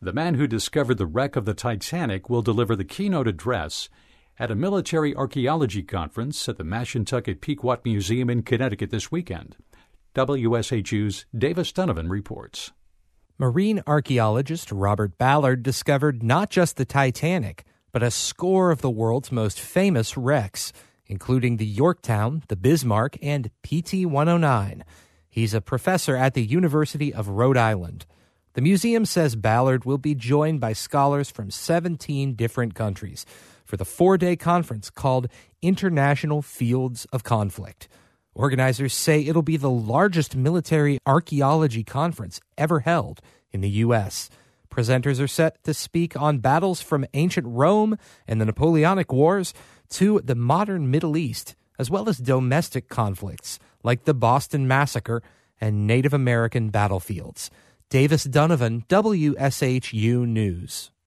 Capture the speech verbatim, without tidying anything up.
The man who discovered the wreck of the Titanic will deliver the keynote address at a military archaeology conference at the Mashantucket Pequot Museum in Connecticut this weekend. W S H U's Davis Donovan reports. Marine archaeologist Robert Ballard discovered not just the Titanic, but a score of the world's most famous wrecks, including the Yorktown, the Bismarck, and P T one oh nine. He's a professor at the University of Rhode Island. The museum says Ballard will be joined by scholars from seventeen different countries for the four-day conference called International Fields of Conflict. Organizers say it'll be the largest military archaeology conference ever held in the U S. Presenters are set to speak on battles from ancient Rome and the Napoleonic Wars to the modern Middle East, as well as domestic conflicts like the Boston Massacre and Native American battlefields. Davis Donovan, W S H U News.